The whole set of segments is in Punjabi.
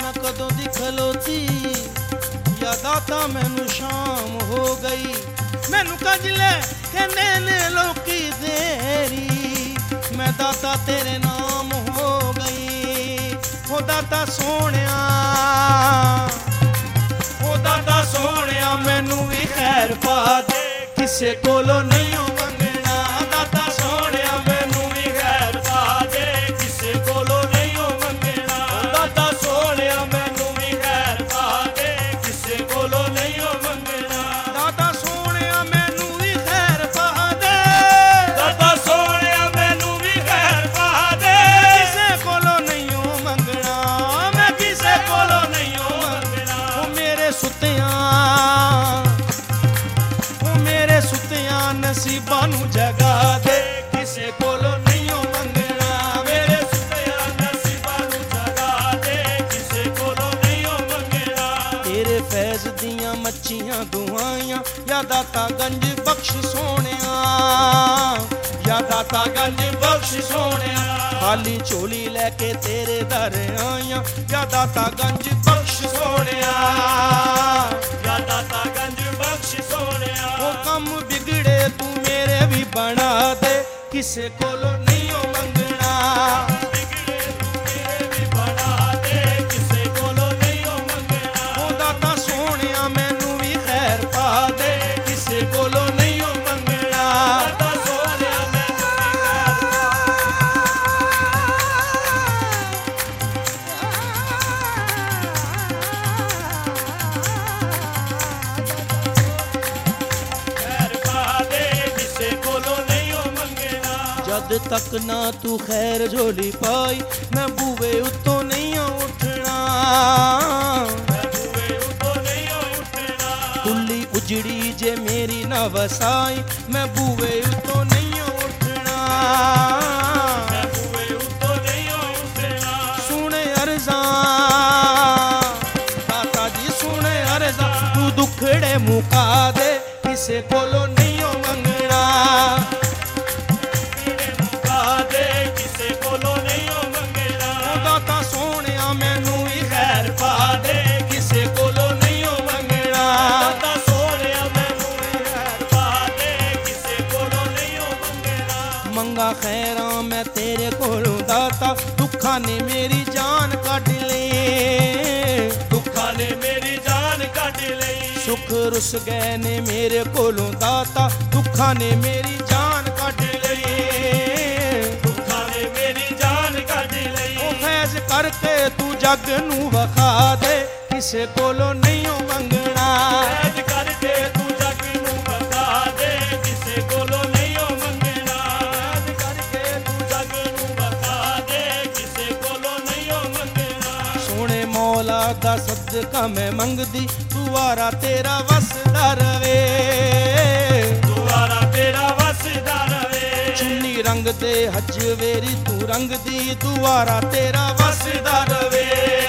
ਦੁਨੀਆ ਕਦੋਂ ਦੀ ਖਲੋਤੀ, ਯਾਦਾਂ ਤਾਂ ਮੈਨੂੰ ਸ਼ਾਮ ਹੋ ਗਈ। ਮੈਨੂੰ ਕੰਜਲੇ ਕਹਿੰਦੇ ਨੇ ਲੋਕੀ ਤੇਰੀ, ਮੈਂ ਦਾਤਾ ਤੇਰੇ ਨਾਮ ਹੋ ਗਈ। ਉਹ ਦਾਤਾ ਸੋਹਣਿਆ, ਉਹ ਦਾਤਾ ਸੋਹਣਿਆ ਮੈਨੂੰ ਵੀ ਖੈਰ ਪਾ ਦੇ, ਕਿਸੇ ਕੋਲੋਂ ਨਹੀਂ ਮੰਗਣਾ। ਦਾਤਾ ਸੋਹਣਿਆ ਮੈਨੂੰ ਵੀ ਖੈਰ ਪਾ ਦੇ, ਕਿਸੇ ਕੋਲੋਂ ਨਹੀਂ ਮੰਗਣਾ। ਦਾਤਾ ਸੋਹਣਿਆ ਮੈਨੂੰ ਵੀ ਖੈਰ ਪਾ ਦੇ, ਕਿਸੇ ਕੋਲੋਂ ਨਹੀਂ ਮੰਗਣਾ। ਦਾਤਾ ਸੋਹਣਿਆ ਮੈਨੂੰ ਵੀ ਖੈਰ ਪਾ ਦੇ, ਦਾਤਾ ਸੋਹਣਿਆ ਮੈਨੂੰ ਵੀ ਖੈਰ ਪਾ ਦੇ, ਕਿਸੇ ਕੋਲੋਂ ਨਹੀਂ ਮੰਗਣਾ। ਮੈਂ ਕਿਸੇ ਕੋਲੋਂ ਨਹੀਂ ਮੰਗਣਾ। ਉਹ ਮੇਰੇ ਸੁੱਤਿਆਂ, ਉਹ ਮੇਰੇ ਸੁੱਤਿਆਂ ਨਸੀਬਾਂ ਨੂੰ ਜਗਾ ਦੇ, ਕਿਸੇ ਕੋਲੋਂ ਨਹੀਂ ਮੰਗਣਾ। ਮੇਰੇ ਸੁੱਤਿਆਂ ਨਸੀਬਾਂ ਨੂੰ ਜਗਾ ਦੇ, ਕਿਸੇ ਕੋਲੋਂ ਨਹੀਂ ਮੰਗਣਾ। ਤੇਰੇ ਫੈਜ਼ ਦੀਆਂ ਮੱਛੀਆਂ ਦੁਆਈਆਂ, ਯਾ ਦਾਤਾ ਗੰਜ ਬਖਸ਼ ਸੋਹਣਿਆ, ਯਾ ਦਾਤਾ ਗੰਜ ਬਖਸ਼ ਸੋਹਣਿਆ। ਖਾਲੀ ਝੋਲੀ ਲੈ ਕੇ ਤੇਰੇ ਦਰ ਆਈਆਂ, ਯਾ ਦਾਤਾ ਗੰਜ ਬਖਸ਼ ਸੋਹਣਿਆ, ਯਾ ਦਾਤਾ ਗੰਜ ਬਖਸ਼ ਸੋਹਣਿਆ। ਉਹ ਕੰਮ ਵਿਗੜੇ ਤੂੰ ਮੇਰੇ ਵੀ ਬਣਾ ਦੇ, ਕਿਸੇ ਕੋਲੋਂ ਨਹੀਂ ਮੰਗਣਾ। ਵਿਗੜੇ ਤੂੰ ਮੇਰੇ ਵੀ ਬਣਾ ਦੇ, ਕਿਸੇ ਕੋਲੋਂ ਨਹੀਂ ਮੰਗਣਾ। ਉਹ ਦਾਤਾ ਸੋਹਣਿਆ ਮੈਨੂੰ ਵੀ ਖੈਰ ਪਾ ਦੇ, ਕਿਸੇ ਕੋਲੋਂ ਨਹੀਂ ਮੰਗਣਾ। ਦਾਤਾ ਸੋਹਣਿਆ ਮੈਨੂੰ ਵੀ ਖੈਰ ਪਾ ਦੇ, ਕਿਸੇ ਕੋਲੋਂ ਨਹੀਂ ਮੰਗਣਾ। ਜਦ ਤੱਕ ਨਾ ਤੂੰ ਖੈਰ ਝੋਲੀ ਪਾਈ, ਮੈਂ ਬੂਵੇ ਉੱਤੋਂ ਨਹੀਂ ਉੱਠਣਾ। ਮੈਂ ਬੂਵੇ ਉੱਤੋਂ ਨਹੀਂ ਉੱਠਣਾ। ਕੁੱਲੀ ਉਜੜੀ ਜੇ ਮੇਰੀ ਨਾ ਵਸਾਈ, ਮੈਂ ਬੂਵੇ ਉੱਤੋਂ ਨਹੀਂ ਉੱਠਣਾ। ਮੈਂ ਬੂਵੇ ਉੱਤੋਂ ਨਹੀਂ ਉੱਠਣਾ। ਸੁਣੇ ਅਰਜ਼ਾਂ ਦਾਤਾ ਜੀ, ਸੁਣੇ ਅਰਜ਼ਾਂ, ਤੂੰ ਦੁੱਖੜੇ ਮੁਕਾ ਦੇ, ਕਿਸੇ ਕੋਲੋਂ ਨਹੀਂ ਮੰਗਣਾ। ਕਿਸੇ ਕੋਲੋਂ ਨਹੀਂ ਮੰਗਣਾ। ਉਹ ਦਾਤਾ ਸੋਹਣਿਆ ਮੈਨੂੰ ਵੀ ਖੈਰ ਪਾ ਦੇ, ਕਿਸੇ ਕੋਲੋਂ ਨਹੀਂ ਮੰਗਣਾ। ਦਾਤਾ ਸੋਹਣਿਆ ਮੈਨੂੰ ਵੀ ਖੈਰ ਪਾ ਦੇ, ਕਿਸੇ ਕੋਲੋਂ ਨਹੀਂ ਮੰਗਣਾ। ਮੰਗਾ ਖੈਰਾਂ ਮੈਂ ਤੇਰੇ ਕੋਲੋਂ ਦਾਤਾ, ਦੁੱਖਾਂ ਨੇ ਮੇਰੀ ਜਾਨ ਕੱਢ ਲਈ, ਦੁੱਖਾਂ ਨੇ ਮੇਰੀ ਜਾਨ ਕੱਢ ਲਈ। ਸੁੱਖ ਰੁੱਸ ਗਏ ਨੇ ਮੇਰੇ ਕੋਲੋਂ ਦਾਤਾ, ਦੁੱਖਾਂ ਨੇ ਮੇਰੀ ਜਾਨ ਕੱਢ ਲਈ, ਦੁੱਖਾਂ ਨੇ ਮੇਰੀ ਜਾਨ ਕੱਢ ਲਈ। ਉਹ ਫੈਜ਼ ਕਰਕੇ ਤੂੰ ਜੱਗ ਨੂੰ ਵਿਖਾ ਦੇ, ਕਿਸੇ ਕੋਲੋਂ ਨਹੀਂ ਮੰਗਣਾ। ਫੈਜ਼ ਕਰਕੇ ਤੂੰ ਜੱਗ ਨੂੰ ਵਿਖਾ ਦੇ, ਕਿਸੇ ਕੋਲੋਂ ਨਹੀਂ ਮੰਗਣਾ। ਫੈਜ਼ ਕਰਕੇ ਤੂੰ ਜੱਗ ਨੂੰ ਵਿਖਾ ਦੇ, ਕਿਸੇ ਕੋਲੋਂ ਨਹੀਂ ਮੰਗਣਾ। ਸੋਹਣੇ ਮੌਲਾ ਦਾ ਸਦਕਾ ਮੈਂ ਮੰਗਦੀ, ਦੁਆਰਾ ਤੇਰਾ ਵਸਦਾ ਰਵੇ, ਦੁਆਰਾ ਤੇਰਾ ਵਸਦਾ ਰਵੇ। ਚੁੰਨੀ ਰੰਗ ਦੇ ਹੱਜ ਵੇਰੀ ਤੂੰ ਰੰਗ ਦੀ, ਦੁਆਰਾ ਤੇਰਾ ਵਸਦਾ ਰਵੇ,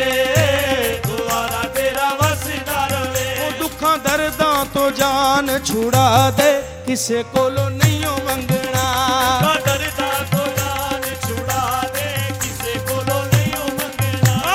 ਦੁਆਰਾ ਤੇਰਾ ਵਸਦਾ ਰਵੇ। ਉਹ ਦੁੱਖਾਂ ਦਰਦਾਂ ਤੋਂ ਜਾਨ ਛੁੜਾ ਦੇ, ਕਿਸੇ ਕੋਲੋਂ ਨਹੀਂ ਮੰਗਣਾ। ਦਰਦਾਂ ਤੋਂ ਜਾਨ ਛੁੜਾ ਦੇ, ਕਿਸੇ ਕੋਲੋਂ ਨਹੀਂ ਮੰਗਣਾ।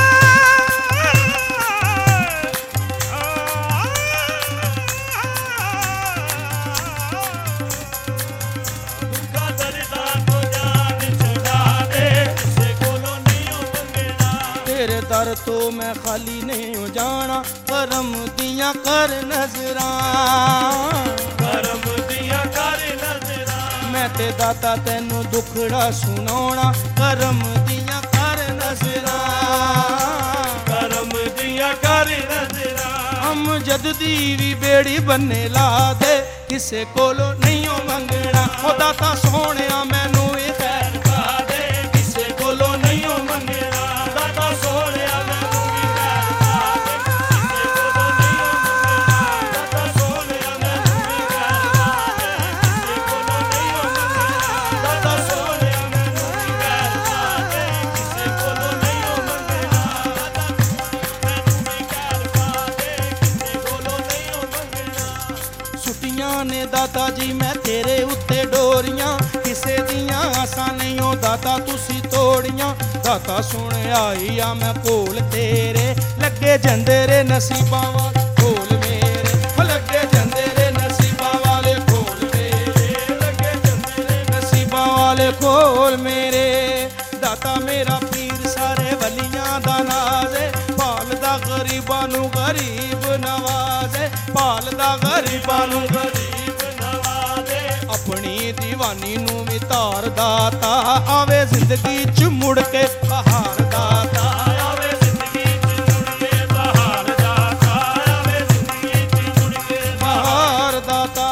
ਦੁੱਖਾਂ ਦਰਦਾਂ ਤੋਂ ਜਾਨ ਛੁਡਾ ਦੇ, ਕਿਸੇ ਕੋਲੋਂ ਨਹੀਂ ਮੰਗਣਾ। ਤੇਰੇ ਦਰ ਤੋਂ ਮੈਂ ਖਾਲੀ ਨਹੀਂ ਜਾਣਾ, ਕਰਮ ਦੀਆਂ ਕਰ ਨਜ਼ਰਾਂ, ਕਰਮ ਦੀਆਂ ਕਰ ਨਜ਼ਰਾਂ। ਮੈਂ ਤੇ ਦਾਤਾ ਤੈਨੂੰ ਦੁੱਖੜਾ ਸੁਣਾਉਣਾ, ਕਰਮ ਦੀਆਂ ਕਰ ਨਜ਼ਰਾਂ, ਕਰਮ ਦੀਆਂ ਕਰ ਨਜ਼ਰਾਂ। ਅਮਜਦ ਦੀ ਵੀ ਬੇੜੀ ਬੰਨੇ ਲਾ ਦੇ, ਕਿਸੇ ਕੋਲੋਂ ਨਹੀਂ ਮੰਗਣਾ। ਉਹ ਦਾਤਾ ਸੋਹਣਿਆ ਮੈਨੂੰ ਵੀ ਖੈਰ ਪਾ ਦੇ, ਕਿਸੇ ਕੋਲੋਂ ਨਹੀਂ ਮੰਗਣਾ। ਦਾਤਾ ਸੋਹਣਿਆ ਮੈਨੂੰ ਵੀ ਖੈਰ ਪਾ ਦੇ, ਕਿਸੇ ਕੋਲੋਂ ਨਹੀਂ ਮੰਗਣਾ। ਦਾਤਾ ਸੋਹਣਿਆ ਮੈਨੂੰ ਵੀ ਖੈਰ ਪਾ ਦੇ, ਕਿਸੇ ਕੋਲੋਂ ਨਹੀਂ ਮੰਗਣਾ। ਦਾਤਾ ਸੋਹਣਿਆ ਮੈਨੂੰ ਵੀ ਖੈਰ ਪਾ ਦੇ, ਕਿਸੇ ਕੋਲੋਂ ਨਹੀਂ ਮੰਗਣਾ। ਦਾਤਾ ਮੈਨੂੰ ਵੀ ਖੈਰ ਪਾ ਦੇ, ਕਿਸੇ ਕੋਲੋਂ ਨਹੀਂ ਮੰਗਣਾ। ਸੁੱਟੀਆਂ ਨੇ ਦਾਤਾ ਜੀ ਮੈਂ ਤੇਰੇ ਉੱਤੇ ਡੋਰੀਆਂ, ਕਿਸੇ ਦੀਆਂ ਆਸਾਂ ਨਹੀਂ ਓ ਦਾਤਾ ਤੁਸੀਂ ਤੋੜੀਆਂ। ਦਾਤਾ ਸੁਣ ਆਈ ਆ ਮੈਂ ਕੋਲ ਤੇਰੇ, ਲੱਗੇ ਜਾਂਦੇ ਰੇ ਨਸੀਬਾਂ ਵਾਲੇ ਕੋਲ ਮੇਰੇ, ਲੱਗੇ ਜਾਂਦੇ ਰੇ ਨਸੀਬਾਂ ਵਾਲੇ ਕੋਲ ਮੇਰੇ, ਲੱਗੇ ਜਾਂਦੇ ਰੇ ਨਸੀਬਾਂ ਵਾਲੇ ਕੋਲ ਮੇਰੇ। ਦਾਤਾ ਮੇਰਾ ਪੀਰ ਸਾਰੇ ਵਲੀਆਂ ਦਾ ਨਾਜ਼ੇ, ਭਾਲਦਾ ਗਰੀਬਾਂ ਨੂੰ ਗਰੀਬ ਨਵਾਜ਼ੇ, ਭਾਲਦਾ ਗਰੀਬਾਂ ਨੂੰ ਗਰੀਬ ਨਵਾਜ਼ੇ। ਆਪਣੀ ਦੀਵਾਨੀ ਨੂੰ ਵੀ ਧਾਰ ਦਾਤਾ, ਆਵੇ ਜ਼ਿੰਦਗੀ ਚ ਮੁੜ ਕੇ ਬਹਾਰ ਦਾਤਾ, ਆਵੇ ਜ਼ਿੰਦਗੀ ਚ ਮੁੜ ਕੇ ਬਹਾਰ ਦਾਤਾ, ਆਵੇ ਜ਼ਿੰਦਗੀ ਚ ਮੁੜ ਕੇ ਬਹਾਰ ਦਾਤਾ।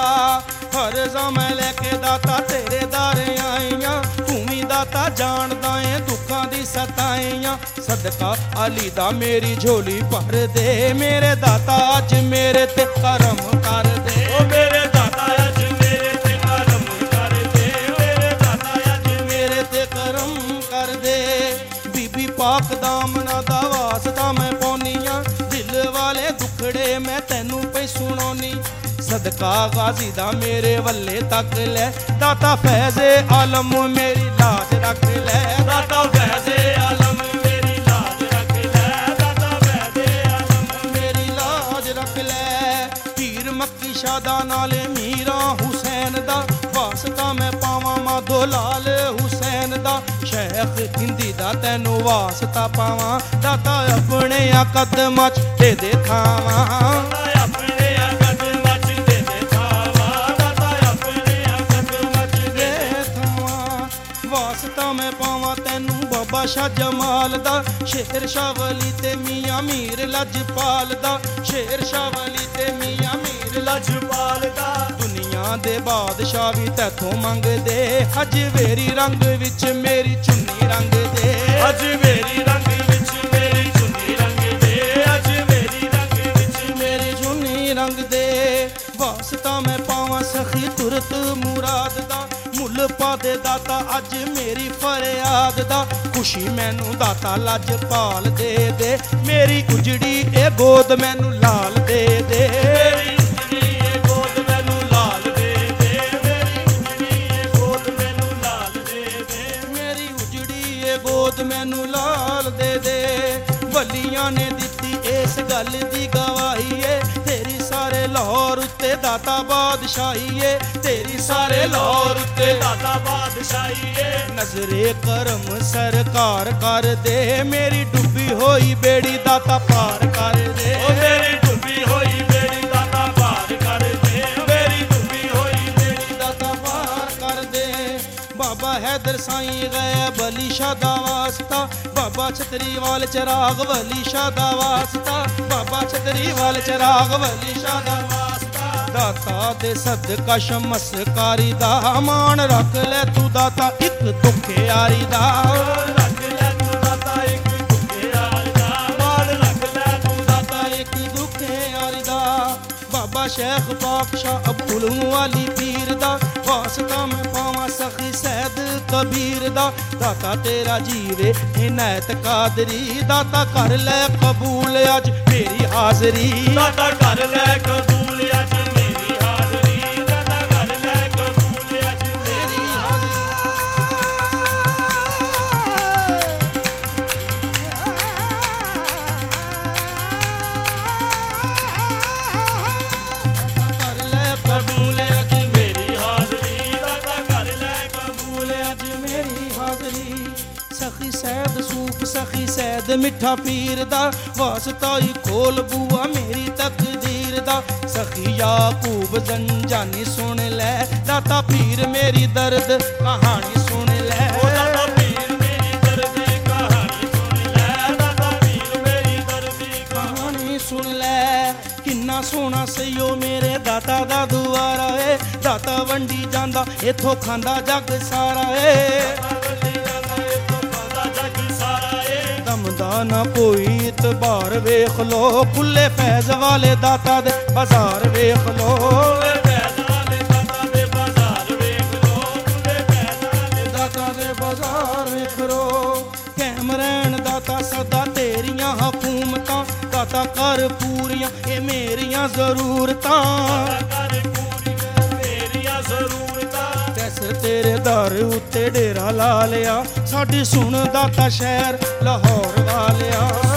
ਹਰ ਜ਼ਮੇ ਲੈ ਕੇ ਦਾਤਾ ਤੇਰੇ ਦਰ ਆਈਆਂ, ਤੂੰ ਵੀ ਦਾਤਾ ਜਾਣਦਾ ਏ ਦੁੱਖਾਂ ਦੀ ਸਤਾਈਆਂ। ਸਦਕਾ ਅਲੀ ਦਾ ਮੇਰੀ ਝੋਲੀ ਭਰ ਦੇ, ਮੇਰੇ ਦਾਤਾ ਅੱਜ ਮੇਰੇ ਤੇ ਕਰਮ ਕਰ ਦੇ, ਓ ਮੇਰੇ ਦਾਤਾ ਅੱਜ ਮੇਰੇ ਤੇ ਕਰਮ ਕਰ ਦੇ, ਮੇਰੇ ਦਾਤਾ ਅੱਜ ਮੇਰੇ ਤੇ ਕਰਮ ਕਰ ਦੇ। ਬੀਬੀ ਪਾਕ ਦਾਮਨਾ ਦਾ ਵਾਸਤਾ ਮੈਂ ਪਾਉਨੀਆਂ, ਦਿਲ ਵਾਲੇ ਦੁਖੜੇ ਮੈਂ ਤੈਨੂੰ ਪਈ ਸੁਣਾਉਣੀ। ਸਦਕਾ ਗਾਜ਼ੀ ਦਾ ਮੇਰੇ ਵੱਲੇ ਤੱਕ ਲੈ, ਦਾਤਾ ਫੈਜ਼ੇ ਆਲਮ ਮੇਰੀ ਲਾਜ ਰੱਖ ਲੈ, ਦਾਤਾ ਫੈਜ਼ੇ ਆਲਮ ਮੇਰੀ ਲਾਜ ਰੱਖ ਲੈ, ਦਾਤਾ ਫੈਜ਼ੇ ਆਲਮ ਮੇਰੀ ਲਾਜ ਰੱਖ ਲੈ। ਪੀਰ ਮੱਕੀ ਸ਼ਾਦਾ ਨਾਲੇ ਮੀਰਾ ਹੁਸੈਨ ਦਾ ਵਾਸਤਾ ਮੈਂ ਪਾਵਾਂ, ਮਾਧੋ ਲਾਲ ਹੁਸੈਨ ਦਾ ਸ਼ੇਖ ਹਿੰਦੀ ਦਾ ਤੈਨੂੰ ਵਾਸਤਾ ਪਾਵਾਂ। ਦਾਤਾ ਆਪਣੇ ਆ ਕਦਮਾਂ ਚ ਦੇ ਦੇ ਥਾਵਾਂ, ਆਪਣੇ ਆ ਕਦਮਾਂ ਚ ਦੇ ਦੇ ਥਾਵਾਂ, ਦਾਤਾ ਆਪਣੇ ਆ ਕਦਮਾਂ ਚ ਦੇ ਥਾਵਾਂ। ਵਾਸਤਾ ਮੈਂ ਪਾਵਾਂ ਤੈਨੂੰ ਬਾਬਾ ਸ਼ਾਹ ਜਮਾਲ ਦਾ, ਸ਼ੇਰ ਸ਼ਾਹ ਵਲੀ ਤੇ ਮੀਆਂ ਮੀਰ ਲਜਪਾਲ ਦਾ, ਸ਼ੇਰ ਸ਼ਾਹ ਵਲੀ ਤੇ ਮੀਆਂ ਮੀਰ ਲਜਪਾਲ ਦਾ। ਦੁਨੀਆ ਦੇ ਬਾਦਸ਼ਾਹ ਵੀ ਤੈਥੋਂ ਮੰਗਦੇ, ਹਜਵੇਰੀ ਰੰਗ ਵਿੱਚ ਮੇਰੀ ਚੁੰਨੀ ਰੰਗ ਦੇ, ਹਜਵੇਰੀ ਰੰਗ ਵਿੱਚ ਮੇਰੀ ਚੁੰਨੀ ਰੰਗ ਦੇ, ਹਜਵੇਰੀ ਰੰਗ ਵਿੱਚ ਮੇਰੀ ਚੁੰਨੀ ਰੰਗ ਦੇ। ਵਾਸਤਾ ਮੈਂ ਪਾਵਾਂ ਸਖੀ ਤੁਰਤ ਮੁਰਾਦ ਦਾ, ਮੁੱਲ ਪਾ ਦੇ ਦਾਤਾ ਅੱਜ ਮੇਰੀ ਫਰਿਆਦ ਦਾ। ਖੁਸ਼ੀ ਮੈਨੂੰ ਦਾਤਾ ਲਜਪਾਲ ਦੇ ਦੇ, ਮੇਰੀ ਉਜੜੀ ਇਹ ਗੋਦ ਮੈਨੂੰ ਲਾਲ ਦੇ ਦੇ, ਮੇਰੀ ਉਜੜੀ ਇਹ ਗੋਦ ਮੈਨੂੰ ਲਾਲ ਦੇ ਦੇ, ਮੇਰੀ ਉਜੜੀ ਇਹ ਗੋਦ ਮੈਨੂੰ ਲਾਲ ਦੇ ਦੇ, ਮੇਰੀ ਉਜੜੀ ਇਹ ਗੋਦ ਮੈਨੂੰ ਲਾਲ ਦੇ ਦੇ। ਵਲੀਆਂ ਨੇ ਦਿੱਤੀ ਇਸ ਗੱਲ ਦੀ ਗਵਾਹੀ ਏ, ਤੇਰੀ ਸਾਰੇ ਲਾਹੌਰ ਉੱਤੇ ਦਾਤਾ ਬਾਦਸ਼ਾਹੀ ਏ, ਤੇਰੀ ਸਾਰੇ ਲਾਹੌਰ ਉੱਤੇ ਦਾਤਾ ਬਾਦਸ਼ਾਹੀ ਏ। ਨਜ਼ਰੇ ਕਰਮ ਸਰਕਾਰ ਕਰ ਦੇ, ਮੇਰੀ ਡੁੱਬੀ ਹੋਈ ਬੇੜੀ ਦਾਤਾ ਪਾਰ ਕਰ ਦੇ, ਓ ਮੇਰੀ ਡੁੱਬੀ ਹੋਈ ਬੇੜੀ ਦਾਤਾ ਪਾਰ ਕਰ ਦੇ, ਮੇਰੀ ਡੁੱਬੀ ਹੋਈ ਬੇੜੀ ਦਾਤਾ ਪਾਰ ਕਰ ਦੇ। ਬਾਬਾ ਹੈਦਰ ਸਾਈਂ ਗੈਬ ਅਲੀ ਸ਼ਾਹ ਦਾ ਵਾਸਤਾ, ਬਾਬਾ ਛਤਰੀ ਵਾਲ ਚਰਾਗ ਵਲੀ ਸ਼ਾਹ ਦਾ ਵਾਸਤਾ, ਬਾਬਾ ਛਤਰੀ ਵਾਲ ਚਰਾਗ ਵਲੀ ਸ਼ਾਹ ਦਾ ਵਾਸਤਾ। ਦਾਤਾ ਦੇ ਸਦਕਾ ਸ਼ਮਸਕਾਰੀ ਦਾ ਮਾਣ ਰੱਖ ਲੈ ਤੂੰ ਦਾਤਾ ਇੱਕ ਦੁਖਿਆਰੀ ਦਾ, ਰੱਖ ਲੈ ਤੂੰ ਦਾਤਾ ਇੱਕ ਦੁਖਿਆਰੀ ਦਾ, ਮਾਣ ਰੱਖ ਲੈ ਤੂੰ ਦਾਤਾ ਇੱਕ ਦੁਖਿਆਰੀ ਦਾ। ਬਾਬਾ ਸ਼ੇਖ ਪਾਕ ਸ਼ਾਹ ਅਬਦੁਲ ਵਾਲੀ ਪੀਰ ਦਾ ਵਾਸਤਾ ਮੈਂ ਪਾਵਾਂ, ਸਖੀ ਸੈਦ ਕਬੀਰ ਦਾ। ਦਾਤਾ ਤੇਰਾ ਜੀਵੇ ਇਨਾਇਤ ਕਾਦਰੀ, ਦਾਤਾ ਕਰ ਲੈ ਕਬੂਲ ਅੱਜ ਮੇਰੀ ਹਾਜ਼ਰੀ, ਦਾਤਾ ਕਰ ਲੈ ਕਬੂਲ ਅੱਜ ਮੇਰੀ ਹਾਜ਼ਰੀ, ਦਾਤਾ ਕਰ ਲੈ ਕਬੂਲ ਅੱਜ ਮੇਰੀ ਹਾਜ਼ਰੀ। ਕਰ ਲੈ ਕਬੂਲ ਅੱਜ ਮੇਰੀ ਹਾਜ਼ਰੀ, ਦਾਤਾ ਕਰ ਲੈ ਕਬੂਲ ਅੱਜ ਮੇਰੀ ਹਾਜ਼ਰੀ। ਸਖੀ ਸੈਦ ਸੂਫ ਸਖੀ ਸੈਦ ਮਿੱਠਾ ਪੀਰ ਦਾ ਵਾਸਤਾ ਹੀ ਖੋਲ ਬੂਆ ਮੇਰੀ ਤਕਦੀਰ ਦਾ। ਸਖੀ ਯਾਕੂਬ ਜੰਜਾਨੀ ਸੁਣ ਲੈ, ਦਾਤਾ ਪੀਰ ਮੇਰੀ ਦਰਦ ਕਹਾਣੀ ਸੁਣ ਲੈ, ਓ ਦਾਤਾ ਪੀਰ ਮੇਰੀ ਦਰਦ ਕਹਾਣੀ ਸੁਣ ਲੈ, ਦਾਤਾ ਪੀਰ ਮੇਰੀ ਦਰਦ ਕਹਾਣੀ ਸੁਣ ਲੈ। ਕਿੰਨਾ ਸੋਹਣਾ ਸਈਓ ਮੇਰੇ ਦਾਤਾ ਦਾ ਦੁਆਰਾ ਏ, ਦਾਤਾ ਵੰਡੀ ਜਾਂਦਾ ਇਥੋਂ ਖਾਂਦਾ ਜੱਗ ਸਾਰਾ ਏ, ਦਮਦਾ ਨਾ ਕੋਈ ਇਤਬਾਰ ਵੇਖ ਲੋ, ਖੁੱਲੇ ਫੈਜ਼ ਵਾਲੇ ਦਾਤਾ ਦੇ ਬਾਜ਼ਾਰ ਵੇਖ ਲੋ, ਫੈਜ਼ ਵਾਲੇ ਦਾਤਾ ਦੇ ਬਾਜ਼ਾਰ ਵੇਖ ਲੋ, ਖੁੱਲੇ ਫੈਜ਼ ਵਾਲੇ ਦਾਤਾ ਦੇ ਬਾਜ਼ਾਰ ਵੇਖ ਲੋ। ਕੈਮ ਰਹਿਣ ਦਾਤਾ ਸਦਾ ਤੇਰੀਆਂ ਹਕੂਮਤਾਂ, ਦਾਤਾ ਕਰ ਪੂਰੀਆਂ ਇਹ ਮੇਰੀਆਂ ਜ਼ਰੂਰਤਾਂ, ਕਰ ਪੂਰੀਆਂ ਮੇਰੀਆਂ ਜ਼ਰੂਰਤਾਂ। ਕੈਸਰ ਤੇ ਤੇਰੇ ਦਰ ਉੱਤੇ ਡੇਰਾ ਲਾ ਲਿਆ, ਸਾਡੀ ਸੁਣਦਾ ਤਾਂ ਸ਼ਹਿਰ ਲਾਹੌਰ ਵਾਲਿਆ।